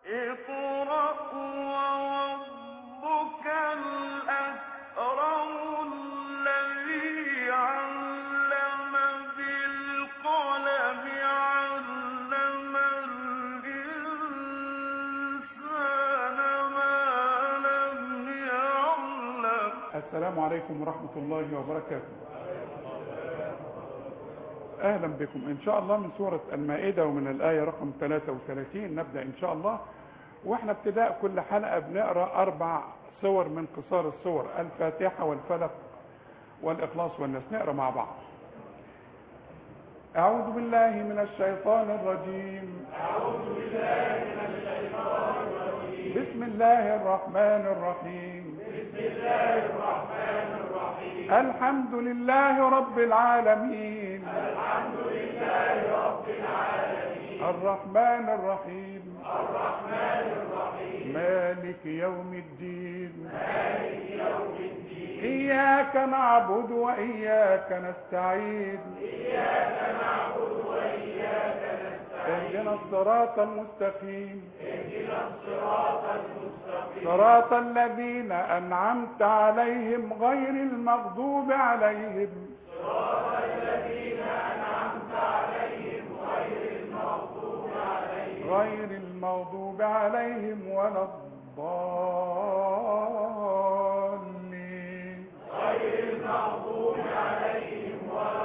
اقرأ وربك الأكرم الذي علم بالقلم علم الإنسان ما لم يعلم. السلام عليكم ورحمة الله وبركاته. أهلا بكم إن شاء الله من سورة المائدة ومن الآية رقم 33 نبدأ إن شاء الله. وإحنا ابتداء كل حلقة بنقرأ 4 سور من قصار السور، الفاتحة والفلق والإخلاص والناس. نقرأ مع بعض. أعوذ بالله من الشيطان الرجيم. أعوذ بالله من الشيطان الرجيم. بسم الله الرحمن الرحيم. بسم الله الرحمن الرحيم. الحمد لله رب العالمين. الحمد لله رب العالمين. الرحمن الرحيم. الرحمن الرحيم. مالك يوم الدين. مالك يوم الدين. إياك نعبد وإياك نستعين. إياك نعبد وإياك نستعين. اهدنا الصراط المستقيم. اهدنا الصراط المستقيم. صراط الذين أنعمت عليهم غير المغضوب عليهم. صراط الذين أنعمت عليهم غير المغضوب عليهم ولا الضالين. غير المغضوب عليهم ولا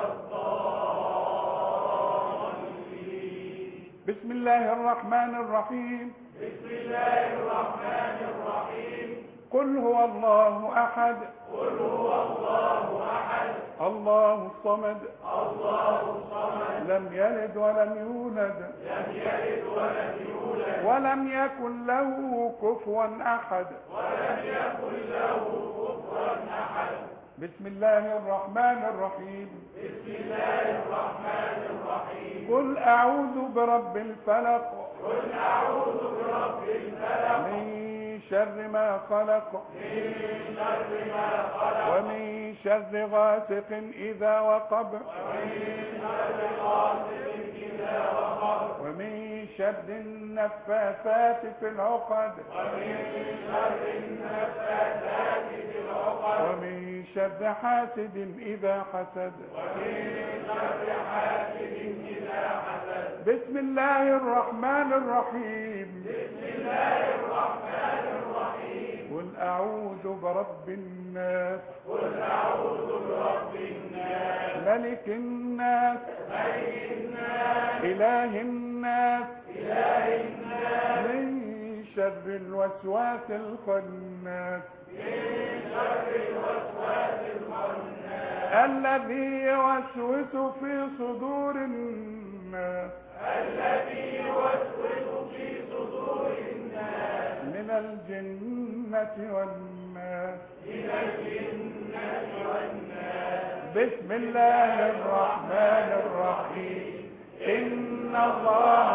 الضالين. بسم الله الرحمن الرحيم. بسم الله الرحمن الرحيم. قل هو الله أحد. قل هو الله أحد. الله الصمد. الله الصمد. لم يلد ولم يولد. لم يلد ولم يولد. ولم يكن له كفوا أحد. ولم يكن له كفوا أحد. بسم الله الرحمن الرحيم. بسم الله الرحمن الرحيم. قل أعوذ برب الفلق. قل أعوذ برب الفلق. من شر ما خلق. من شر ما خلق. ومن شر غاسق إذا وقب. ومن شر غاسق إذا وقب. ومن شر النفاثات في العقد. ومن شر النفاثات في العقد. ومن شر حاسد إذا حسد. ومن شر حاسد إذا حسد. بسم الله الرحمن الرحيم. بسم الله الرحمن الرحيم. قل أعوذ برب الناس. قل أعوذ برب الناس. ملك الناس. ملك الناس. إله الناس. إله الناس. من شر الوسواس الخناس. من شر الوسواس الخناس. الذي يوسوس في صدور الناس. الذي يوسوس في صدور الناس. من الجنة والناس. من الجنة والناس. بسم الله الرحمن الرحيم. إن الله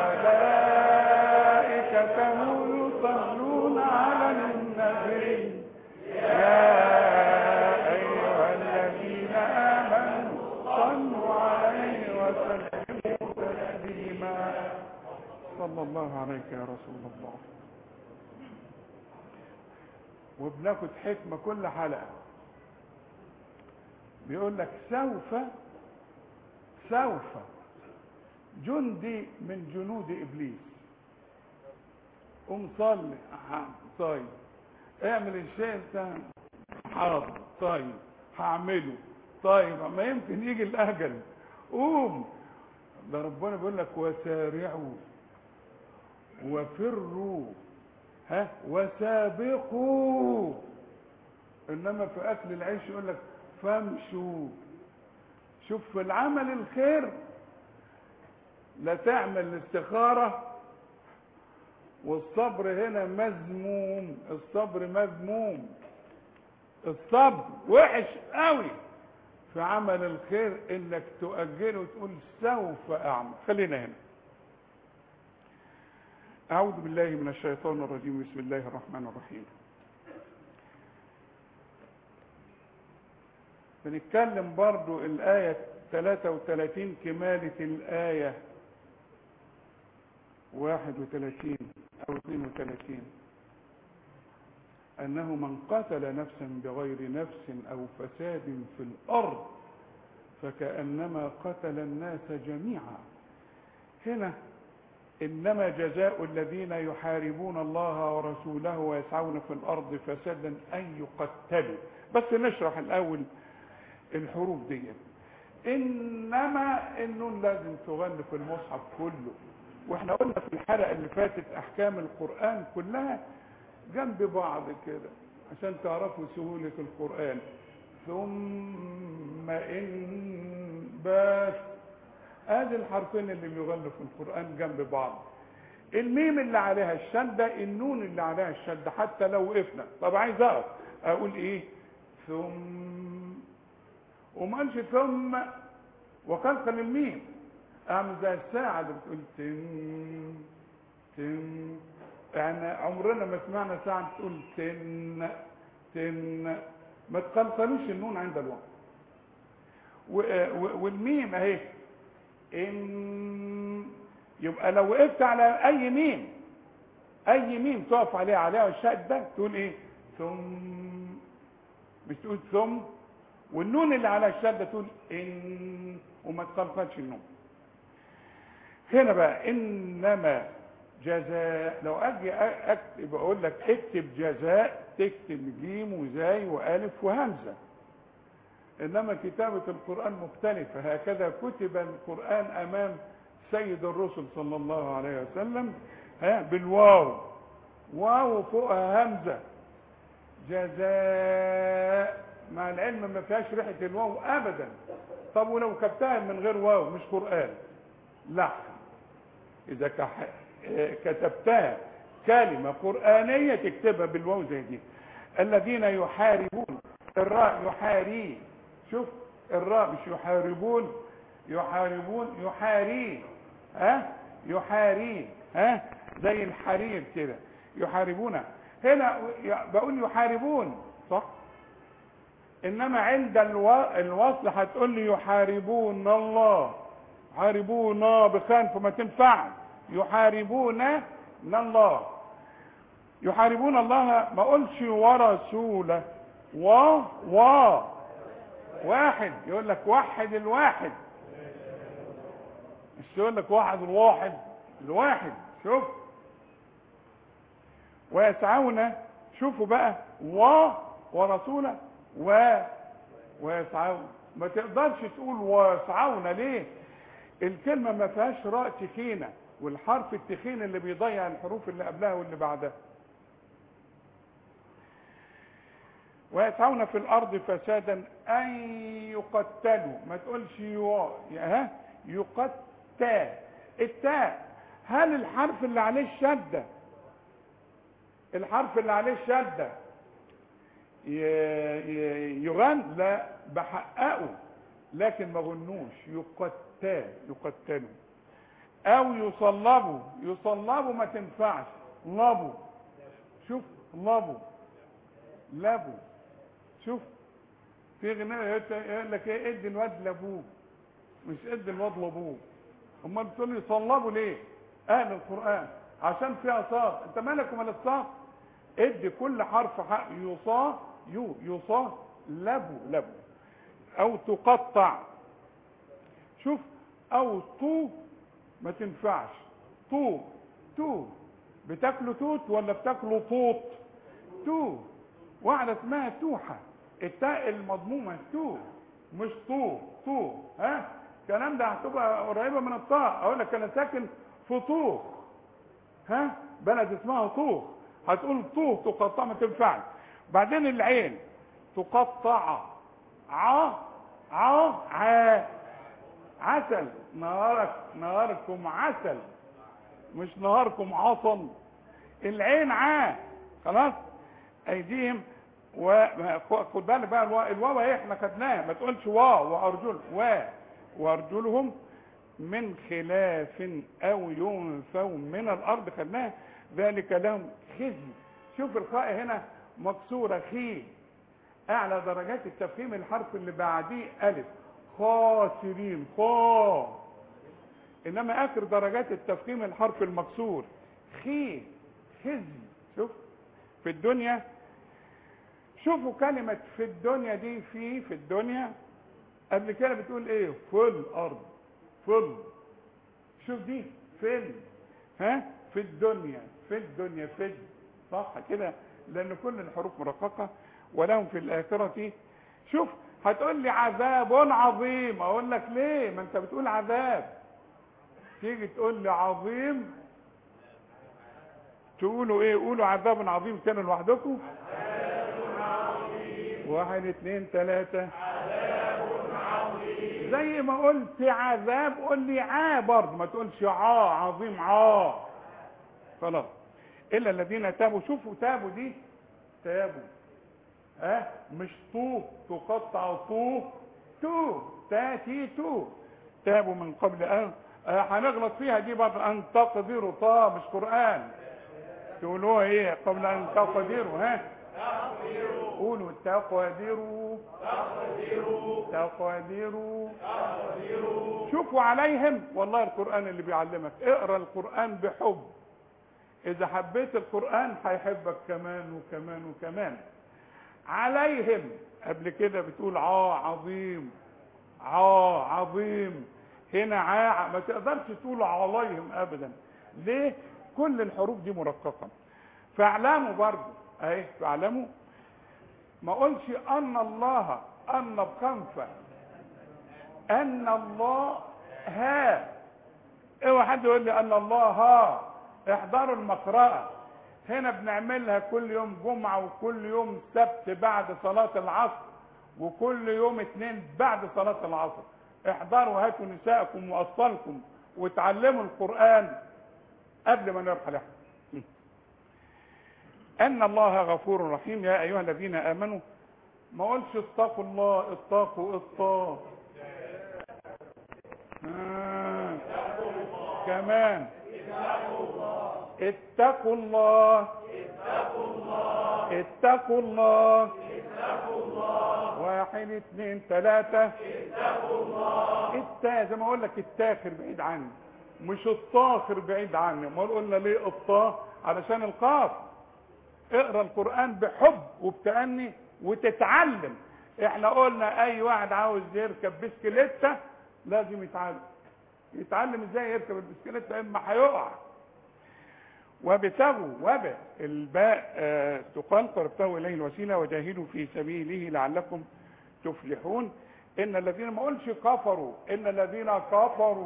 وملائكته يصلون على النبي يا أيها الذين آمنوا صلوا عليه وسلموا تسليما. صلى الله عليك يا رسول الله. وبناخد حكمة كل حلقة. بيقول لك سوف جندي من جنود إبليس. قوم صلي. طيب. اعمل الشيء ده. حاضر. طيب هعمله. طيب ما يمكن يجي الأجل. قوم. ده ربنا بيقول لك وسارعوا وفروا وسابقوا. انما في اكل العيش يقول لك فامشوا. شوف في العمل الخير لا تعمل الاستخارة. والصبر هنا مذموم. الصبر مذموم. الصبر وحش قوي في عمل الخير انك تؤجله وتقول سوف اعمل. خلينا هنا. اعوذ بالله من الشيطان الرجيم. بسم الله الرحمن الرحيم. بنتكلم برضو الآية 33 كمالة الآية. 31 أو 32 أنه من قتل نفسا بغير نفس أو فساد في الأرض فكأنما قتل الناس جميعا. هنا إنما جزاء الذين يحاربون الله ورسوله ويسعون في الأرض فسادا أن يقتلوا. بس نشرح الأول الحروف دي. إنما النون لازم تغني في المصحف كله، واحنا قلنا في الحلقة اللي فاتت أحكام القرآن كلها جنب بعض كده عشان تعرفوا سهولة القرآن. ثم إن بس ادي الحرفين اللي بيغنوا في القرآن جنب بعض. الميم اللي عليها الشدة، النون اللي عليها الشدة، حتى لو وقفنا. طب عايز اقول ايه؟ ثم، وما قالش ثم وقلقل الميم، اعمل زي الساعة اللي بتقول تن تن. يعني عمرنا ما سمعنا ساعة تقول تن تن. ما تقلقلوش النون عند الوقت. والميم اهي إن، يبقى لو وقفت على اي ميم تقف عليها الشدة تقول ايه؟ ثم، مش تقول ثم. والنون اللي على الشدة تقول ان، وما تقلقلش النون. هنا بقى انما جزاء، لو اجي اكتب اقول لك اكتب جزاء، تكتب جيم وزاي والف وهمزة. انما كتابة القرآن مختلفة. هكذا كتب القرآن امام سيد الرسل صلى الله عليه وسلم بالواو، واو فوقها همزة. جزاء، مع العلم ما فيهاش ريحة الواو ابدا. طب ولو كتبتها من غير واو مش قرآن؟ لا، اذا كتبتها كلمة قرآنية تكتبها بالواو زي دي. الذين يحاربون، الراء يحاري، شوف الراء مش يحاربون، يحاربون يحاري، يحاري، زي الحرير كده يحاربون. هنا بقول يحاربون صح، انما عند الوصل هتقول لي يحاربون الله، يحاربون بخان فما تنفع. يحاربون الله، يحاربون الله. ما قلش ورسوله. واحد، يقول لك وحد الواحد، مش يقول لك واحد الواحد. شوف ويسعون، شوفوا بقى ورسوله ويسعون. ما تقدرش تقول ويسعون. ليه؟ الكلمة ما فيهاش راء تخينة، والحرف التخين اللي بيضيع الحروف اللي قبلها واللي بعدها. ويسعون في الارض فسادا ان يقتلوا. ما تقولش يقتل. التاء، هل الحرف اللي عليه الشده، يغن؟ لا، بحققه لكن ما غنوش. يقتلوا. او يصلبوا ما تنفعش. لبوا، شوف لبوا. شوف في غناء يقول لك ايه؟ ادي الواد لابوه، مش ادي الواد لابوه. امال بتقول لي يصلبوا ليه؟ اهل القرآن عشان فيها صاد. انت مالك ومال الصاد؟ ادي كل حرف حق. يصا لبوا. او تقطع، شوف. او ما تنفعش. تو بتاكلوا توت ولا بتاكلوا طوط؟ واحدة اسمها توحة، التاء المضمومة مش طو. الكلام ده هتبقى قريبة من الطاء. اقول لك انا ساكن في طوخ، بلد اسمها طوخ، هتقول تقطع ما تنفعش. بعدين العين تقطع. عسل. نهاركم عسل، مش نهاركم عصن. العين خلاص. ايديهم، وخد بالك بقى الواو اهي احنا خدناها. ما تقولش وارجل وارجلهم من خلاف او ينفوا من الارض، خدناها. ذلك لهم خزي. شوف الخاء هنا مكسوره، خي. اعلى درجات التفخيم الحرف اللي بعديه الف. خاسرين. انما اخر درجات التفخيم الحرف المكسور. خي، خزي. شوف في الدنيا، شوفوا كلمة في الدنيا دي، في الدنيا قبل كده بتقول ايه؟ في الارض، فل. شوف دي فل، ها، في الدنيا، في الدنيا، في، صح كده؟ لان كل الحروف مرققة. ولهم في الآخرة، شوف هتقول لي عذاب عظيم، اقول لك ليه؟ ما انت بتقول عذاب. تيجي تقول لي عظيم، تقولوا ايه؟ قولوا عذاب عظيم كده لوحدكم. واحد اتنين تلاتة. زي ما قلت عذاب قول لي عا برضه، ما تقولش عظيم خلاص. الا الذين تابوا. شوفوا تابوا دي، تابوا، مش تقطع تاتي تابوا من قبل ان هنغلط فيها دي برضه. ان تقدروا مش قرآن. تقولوها ايه قبل ان تقدروا؟ قولوا تقدروا. شوفوا عليهم، والله القرآن اللي بيعلمك. اقرأ القرآن بحب، اذا حبيت القرآن هيحبك كمان وكمان وكمان. عليهم قبل كده بتقول عظيم، عظيم. هنا ما تقدرش تقول عليهم ابدا. ليه؟ كل الحروف دي مرققة. فاعلموا برضه اهي، فاعلموا. ما قلش ان الله، ان بخنفة، ان الله اوعى حد يقول لي ان الله احضروا المقرأة. هنا بنعملها كل يوم جمعة، وكل يوم سبت بعد صلاة العصر، وكل يوم اثنين بعد صلاة العصر. احضروا، هاتوا نساءكم واطفالكم وتعلموا القرآن قبل ما نرحل احنا. ان الله غفور رحيم. يا ايها الذين امنوا. ما قلش اتقوا الله، اتقوا كمان اتقوا الله، اتقوا الله. واحد اتنين تلاتة. اتقوا الله. زي ما اقول لك التاخر بعيد عني، مش الطاخر بعيد عني. ما قلنا ليه الطا؟ علشان القاف. اقرا القرآن بحب وبتأني وتتعلم. احنا قلنا اي واحد عاوز يركب بسكليتة لازم يتعلم ازاي يركب البسكليتة، اما هيقع. وابتغوا الباء تقال، ابتغوا اليه الوسيله وجاهدوا في سبيله لعلكم تفلحون. ان الذين، ما قولش كفروا، ان الذين كفروا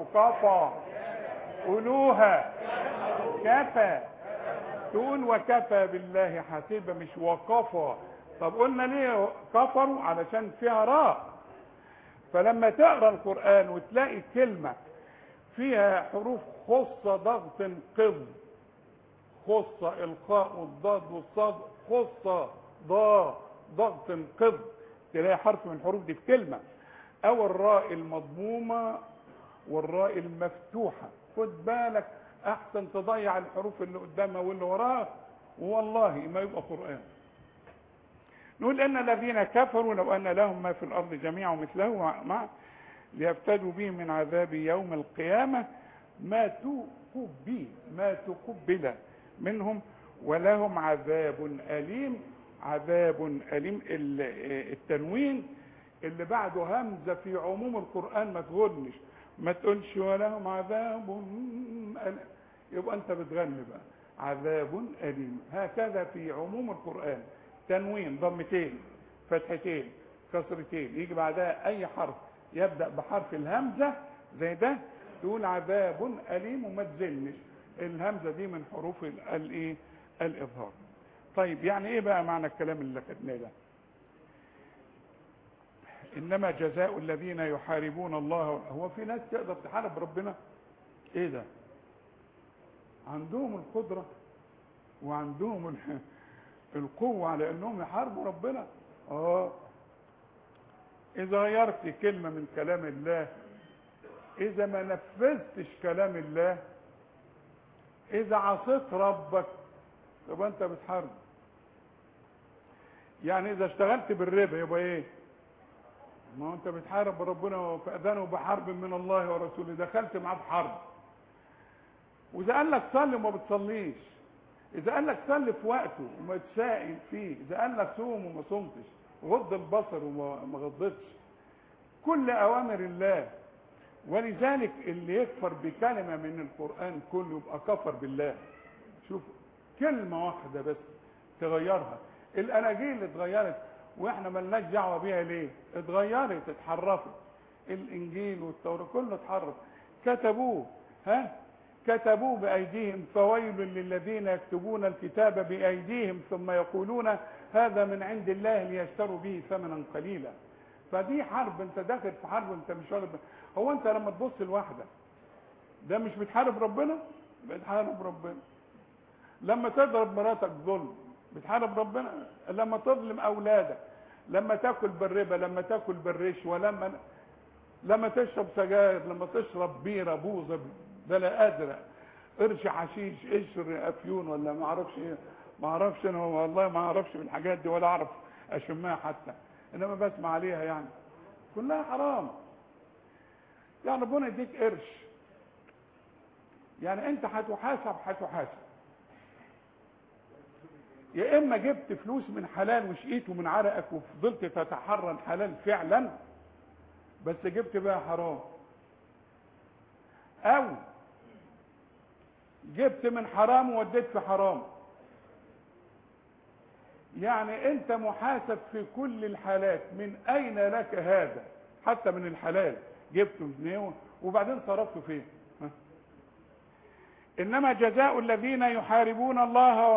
قولوها كفى. تقول وكفى بالله حسيبا، مش وكفى. طب قلنا ليه كفروا؟ علشان فيها راء. فلما تقرا القرآن وتلاقي كلمة فيها حروف خصة ضغط قض، خصة القاء والضاد والصاد، خصة ضغط قض، تلاقي حرف من الحروف دي في كلمة. او الراء المضمومة والراء المفتوحة. خد بالك احسن تضيع الحروف اللي قدامها واللي وراها، والله ما يبقى قرآن. نقول ان الذين كفروا لو ان لهم ما في الارض جميعا ومثله معه ليفتدوا به من عذاب يوم القيامة ما تقبل منهم ولهم عذاب أليم. عذاب أليم. التنوين اللي بعده همزة في عموم القرآن ما تغنش، ما تقولش ولهم عذاب أليم، يبقى انت بتغني بقى. عذاب أليم هكذا في عموم القرآن. تنوين، ضمتين، فتحتين، كسرتين، يجي بعدها اي حرف يبدأ بحرف الهمزة زي ده تقول عذاب أليم، وما تزلش الهمزة دي من حروف الايه؟ الإظهار. طيب يعني ايه بقى معنى الكلام اللي خدناه ده؟ انما جزاء الذين يحاربون الله. هو في ناس تقدر تحارب ربنا؟ ايه ده؟ عندهم القدرة وعندهم القوة على انهم يحاربوا ربنا. اذا غيرت كلمة من كلام الله، اذا ما نفذتش كلام الله، اذا عصيت ربك، يبقى انت بتحارب. يعني اذا اشتغلت بالربا يبقى ايه؟ ما هو انت بتحارب ربنا فاذنوا بحرب من الله ورسوله، دخلت معاه في حرب. واذا قال لك صلي وما بتصليش، اذا قال لك صلي في وقته وما تسائل فيه، اذا قال لك صوم وما صمتش، غض البصر وما غضتش، كل اوامر الله. ولذلك اللي يكفر بكلمه من القران كله يبقى كفر بالله. شوف كلمه واحده بس تغيرها. الاناجيل اتغيرت واحنا ملناش دعوه بيها ليه؟ اتغيرت، اتحرفت. الانجيل والتوراه كله اتحرف، كتبوه كتبوه بايديهم، فويل للذين يكتبون الكتاب بايديهم ثم يقولون هذا من عند الله ليشتروا به ثمنا قليلا. فدي حرب، انت داخل في حرب انت مش عارف. هو انت لما تبص لواحده ده مش بتحارب ربنا؟ بتحارب ربنا. لما تضرب مراتك ظلم بتحارب ربنا. لما تظلم اولادك، لما تاكل بالربا، لما تاكل بالرشوه، لما تشرب سجاير، لما تشرب بيره بوظه بلا ازرق، قرش حشيش، قشر افيون، ولا ما اعرفش ايه، ما اعرفش انا والله ما اعرفش في الحاجات دي ولا اعرف اشمها حتى، انما بسمع عليها يعني كلها حرام. يعني ربنا يديك قرش، يعني انت هتحاسب يا اما جبت فلوس من حلال وشقيته من عرقك وفضلت تتحرى الحلال فعلا بس جبت بقى حرام، او جبت من حرام ووديت في حرام. يعني انت محاسب في كل الحالات. من اين لك هذا؟ حتى من الحلال جبته منين وبعدين صرفته فين؟ انما جزاء الذين يحاربون الله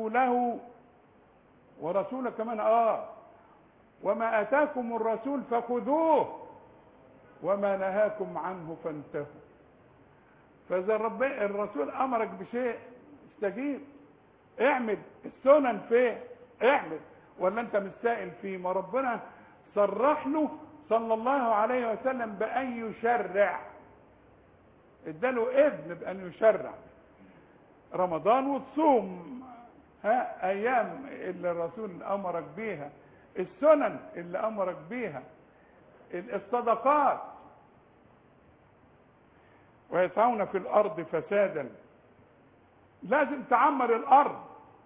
ورسوله كمان وما اتاكم الرسول فخذوه وما نهاكم عنه فانتهوا. فاذا الرسول امرك بشيء استجيب، اعمل. السنن فين؟ اعمل. ولا انت مش سائل فيه؟ ما ربنا صرح له صلى الله عليه وسلم بان يشرع، اداله اذن بان يشرع رمضان وتصوم ايام اللي الرسول امرك بيها، السنن اللي امرك بيها، الصدقات. ويسعون في الارض فسادا، لازم تعمر الارض.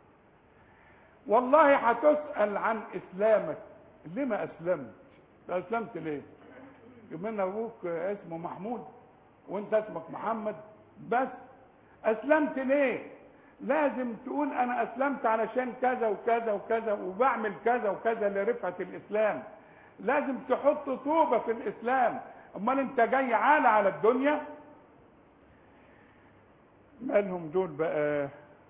والله هتسأل عن اسلامك، لما اسلمت؟ اسلمت ليه؟ يمكن ابوك اسمه محمود وانت اسمك محمد بس، اسلمت ليه؟ لازم تقول انا اسلمت علشان كذا وكذا وكذا وبعمل كذا وكذا لرفعة الاسلام. لازم تحط طوبة في الاسلام. امال انت جاي عالة على الدنيا؟ مالهم دول بقى؟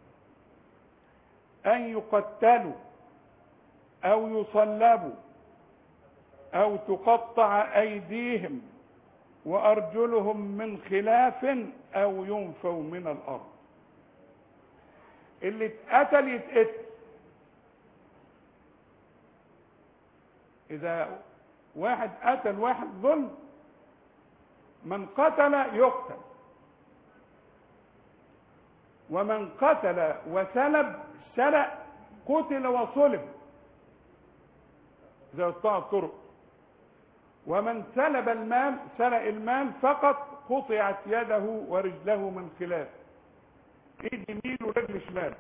ان يقتلوا او يصلبوا او تقطع ايديهم وارجلهم من خلاف او ينفوا من الارض. اللي اتقتل يتقتل. اذا واحد قتل واحد ظلم، من قتل يقتل، ومن قتل وسلب سرق قتل وصلب زي قطاع الطرق. ومن سلب المال سرق المال فقط قطعت يده ورجله من خلاف، ايد يمين ورجل شمال.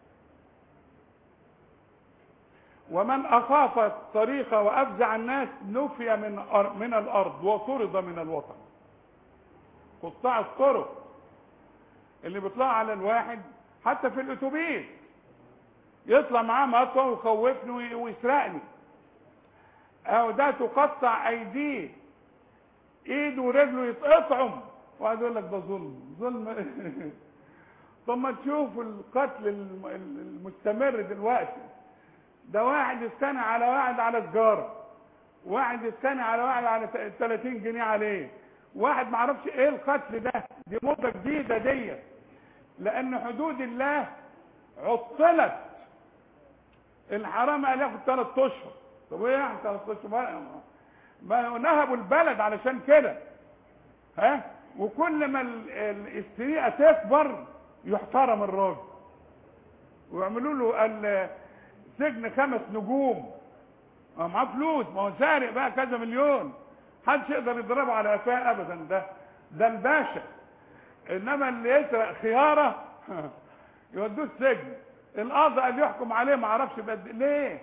ومن اخاف الطريق وافزع الناس نفي من الارض وطرد من الوطن. قطاع الطرق اللي بيطلع على الواحد حتى في الاتوبيس يطلع معاه مطوه ويخوفني ويسرقني، او ده تقطع ايديه، ايده ورجله يتقطعوا، وقعد يقول لك ده ظلم. طب ما تشوف القتل المستمر دلوقتي. ده واحد يستنى على واحد على سجاره، واحد يستنى على واحد على 30 جنيه عليه، واحد ما عرفش ايه القتل ده. دي موضه جديده دي، لان حدود الله عطلت. الحرام قال ياخد 3 اشهر. طب ايه يعني 3 اشهر؟ ما نهبوا البلد علشان كده. وكل ما السرقه تكبر يحترم الراجل ويعملوا له سجن 5 نجوم ما معاه فلوس، ما هو سارق بقى كذا مليون، محدش يقدر يضربه على قفاه ابدا، ده الباشا. انما اللي يسرق خياره يودوه السجن. القاضي قال يحكم عليه ما اعرفش ليه.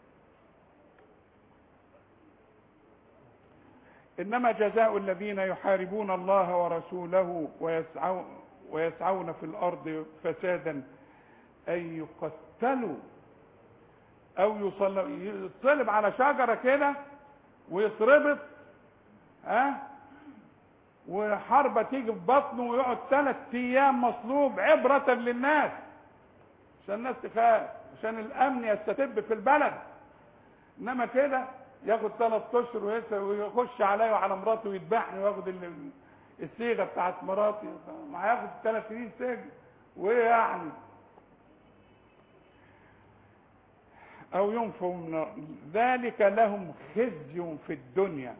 انما جزاء الذين يحاربون الله ورسوله ويسعون في الارض فسادا ان يقتلوا او يصلب على شجره كده ويتربط، وحربة تيجي في بطنه ويقعد 3 ايام مصلوب عبرة للناس، عشان الناس تخاف، عشان الامن يستتب في البلد. انما كده ياخد 3 اشهر ويخش عليا وعلى مراته ويذبحني وياخد الصيغه بتاعت مراتي، ما هياخد 3 سنين سجن. وايه يعني؟ او ينفوا من ذلك لهم خزي في الدنيا.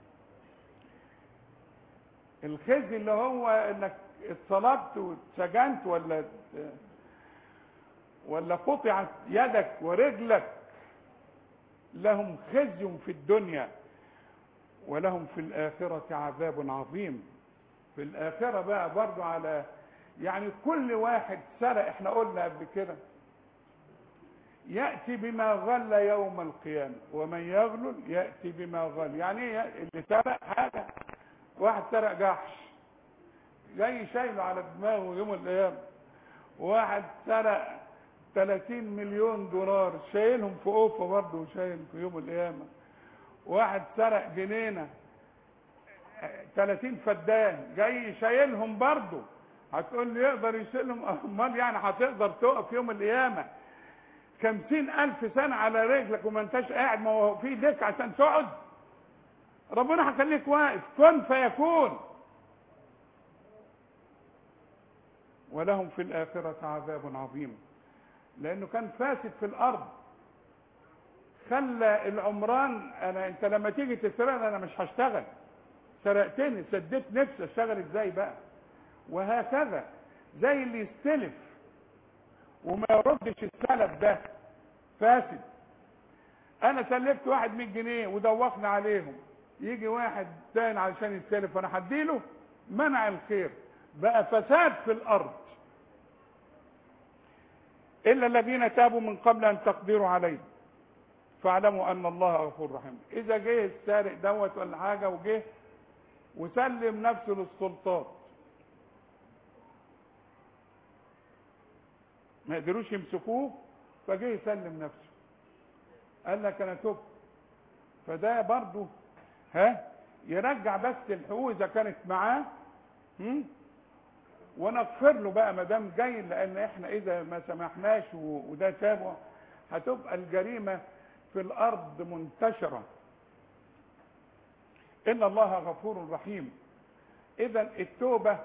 الخزي اللي هو انك اتصلبت واتسجنت ولا قطعت يدك ورجلك، لهم خزي في الدنيا ولهم في الآخرة عذاب عظيم. في الآخرة بقى برضو على يعني كل واحد سرق، احنا قلنا قبل كده، يأتي بما غل يوم القيامة، ومن يغلل يأتي بما غل. يعني ايه اللي سرق حاجة؟ واحد سرق جحش جاي شايله على دماغه يوم القيامة. واحد سرق 30 مليون دولار شايلهم في قوفه برضه وشايل في يوم القيامة. واحد سرق جنينة 30 فدان جاي شايلهم برضه. هتقول لي يقدر يشيلهم؟ امال يعني هتقدر تقف يوم القيامة 50,000 سنة على رجلك وما انتش قاعد؟ ما هو في ديك عشان تقعد؟ ربنا هيخليك واقف، كن فيكون. ولهم في الآخرة عذاب عظيم، لأنه كان فاسد في الأرض، خلى العمران. انت لما تيجي تسرقني انا مش هشتغل، سرقتني سديت نفسي، اشتغل ازاي بقى؟ وهكذا زي اللي يستلف وما يردش السلف ده فاسد. انا سلفت واحد 100 جنيه ودوخنا عليهم، يجي واحد تاني علشان يستلف انا هديله، منع الخير، بقى فساد في الارض. الا الذين تابوا من قبل ان تقدروا عليه فاعلموا ان الله غفور رحيم. اذا جه السارق دوت ولا حاجه وجه وسلم نفسه للسلطات، ما قدروش يمسكوه، فجه يسلم نفسه قال لك انا تبت، فده برضه يرجع بس الحقوق اذا كانت معاه، ونغفر له بقى ما دام جاي. لان احنا اذا ما سمحناش وده تابه هتبقى الجريمه في الارض منتشره. ان الله غفور رحيم. اذا التوبه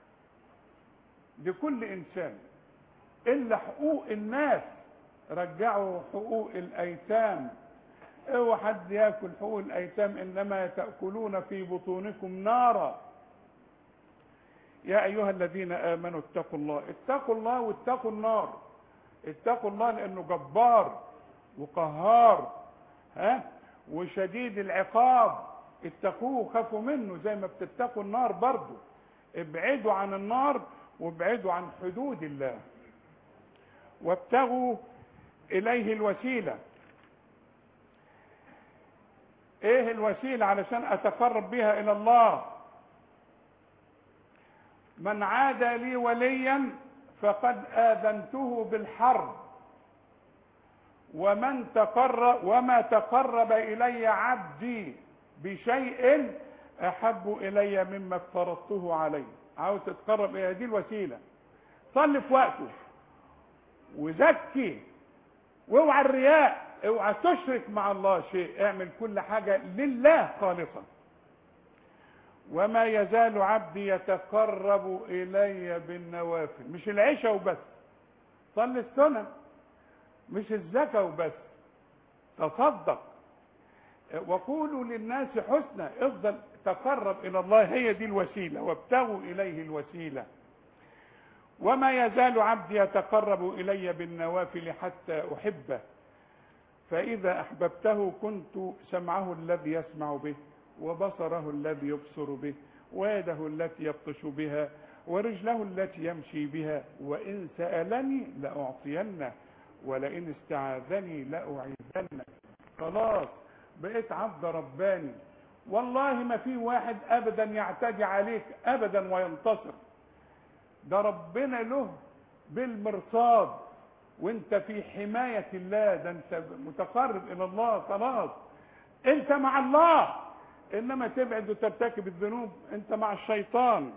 لكل انسان، الا حقوق الناس رجعوا حقوق الايتام. اوعى حد ياكل حقوق الايتام، انما تاكلون في بطونكم نارا. يا ايها الذين امنوا اتقوا الله، اتقوا الله واتقوا النار. اتقوا الله لانه جبار وقهار وشديد العقاب. اتقوه وخافوا منه زي ما بتتقوا النار برضه. ابعدوا عن النار وابعدوا عن حدود الله، وابتغوا اليه الوسيله. ايه الوسيله علشان اتقرب بها الى الله؟ من عادى لي وليا فقد آذنته بالحرب، وما تقرب إلي عبدي بشيء أحب إلي مما افترضته عليه. عاوز تتقرب إلى دي الوسيلة، صلي في وقته وزكي، واوعى الرياء، اوعى تشرك مع الله شيء، اعمل كل حاجة لله خالصا. وما يزال عبدي يتقرب إلي بالنوافل، مش العشاء وبس، صلي السنة، مش الزكاة وبس، تصدق، وقولوا للناس حسنى، افضل تقرب إلى الله، هي دي الوسيلة، وابتغوا إليه الوسيلة. وما يزال عبدي يتقرب إلي بالنوافل حتى أحبه، فإذا أحببته كنت سمعه الذي يسمع به، وبصره الذي يبصر به، ويده التي يبطش بها، ورجله التي يمشي بها. وإن سألني لأعطينه، ولئن استعاذني لأعيذنه. خلاص بقيت عبد رباني. والله ما في واحد أبدا يعتدي عليك أبدا وينتصر. ده ربنا له بالمرصاد، وانت في حماية الله. ده انت متقرب الى الله، خلاص انت مع الله. انما تبعد وترتكب الذنوب انت مع الشيطان.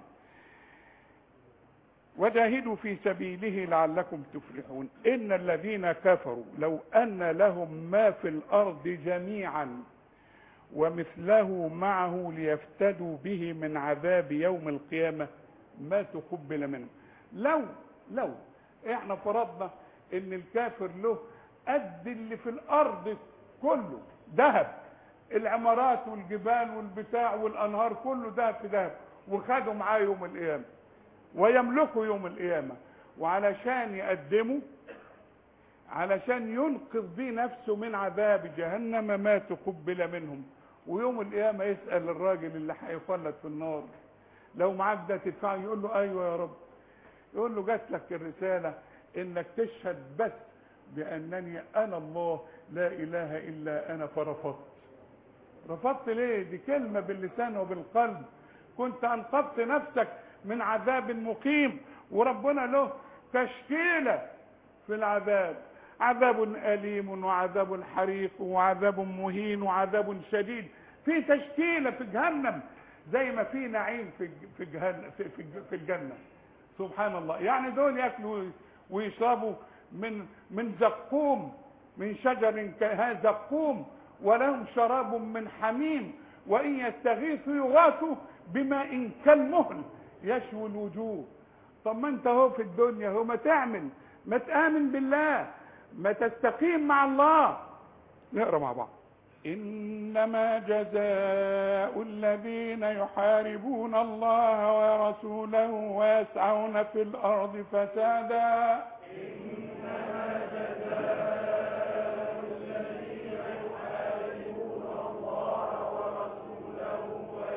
وجاهدوا في سبيله لعلكم تفلحون. ان الذين كفروا لو ان لهم ما في الارض جميعا ومثله معه ليفتدوا به من عذاب يوم القيامة ما تقبل منه. لو احنا فرضنا ان الكافر له قد اللي في الارض كله ذهب، العمارات والجبال والبتاع والانهار كله ذهب في ذهب، وخدوا معاه يوم القيامه ويملكوا يوم القيامه، وعلشان يقدموا علشان ينقذ بيه نفسه من عذاب جهنم ما تقبل منهم. ويوم القيامه يسال الراجل اللي هيخلد في النار لو معاك ده تدفعه؟ يقول له ايوه يا رب. يقول له جات لك الرساله انك تشهد بس بانني انا الله لا اله الا انا، فرفضت. رفضت ليه؟ دي كلمه باللسان وبالقلب، كنت انقذت نفسك من عذاب مقيم. وربنا له تشكيله في العذاب، عذاب اليم وعذاب حريق وعذاب مهين وعذاب شديد. في تشكيله في جهنم زي ما في نعيم في الجنه. سبحان الله. يعني دول ياكلوا ويشربوا من زقوم، من شجر زقوم، ولهم شراب من حميم، وان يستغيثوا يغاثوا بماء كالمهل يشوي الوجوه. طب ما انت هو في الدنيا هو ما تآمن بالله، ما تستقيم مع الله. نقرا مع بعض. إنما جزاء الذين يحاربون الله ورسوله ويسعون في الأرض فسادا. إنما جزاء الذين يحاربون الله ورسوله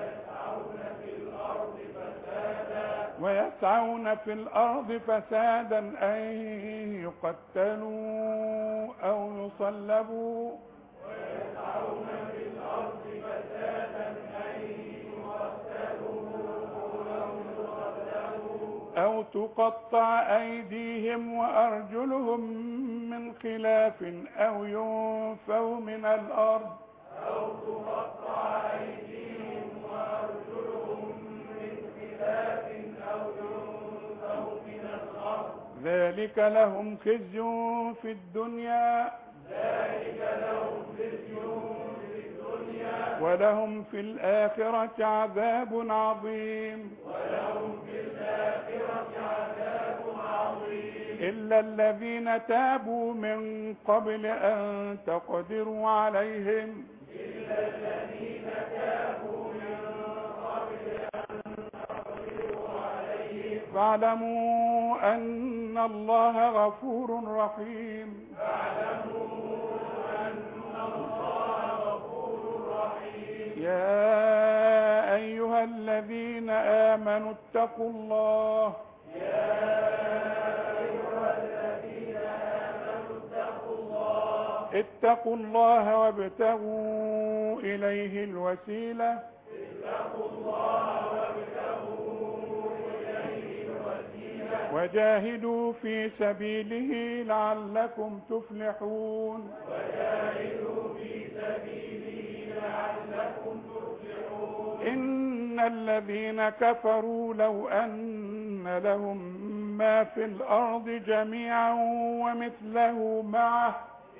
ويسعون في الأرض فسادا أن يقتلوا أو يصلبوا أو تقطع أيديهم وأرجلهم من خلاف أو ينفوا من الأرض ذلك لهم خزي في الدنيا ولهم في الآخرة عذاب عظيم إلا الذين تابوا من قبل أن تقدروا عليهم فاعلموا أن الله غفور رحيم يا أيها الذين آمنوا اتقوا الله اتقوا الله وابتغوا إليه الوسيلة وجاهدوا في سبيله لعلكم تفلحون إن الذين كفروا لو أن لهم ما في الأرض جميعا ومثله معه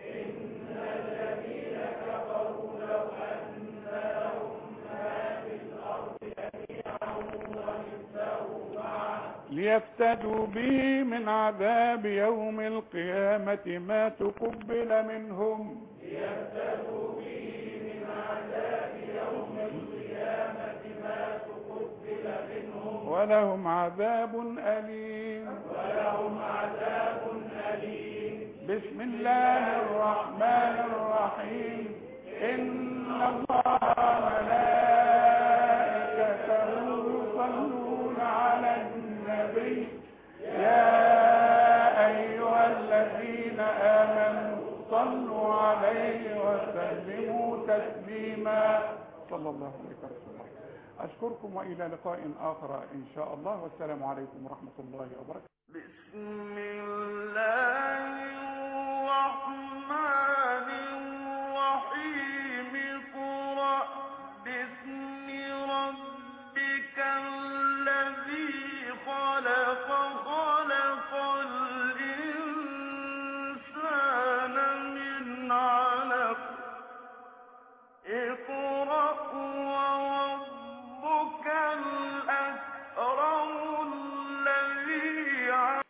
ليفتدوا به من عذاب يوم القيامة ما تقبل منهم ولهم عذاب أليم بسم الله الرحمن الرحيم الرحيم إن الله ملائكته يصلون على النبي يا أيها الذين آمنوا صلوا عليه وسلموا تسليما صلى الله عليه وسلم. أشكركم وإلى لقاء آخر إن شاء الله، والسلام عليكم ورحمة الله وبركاته. بسم الله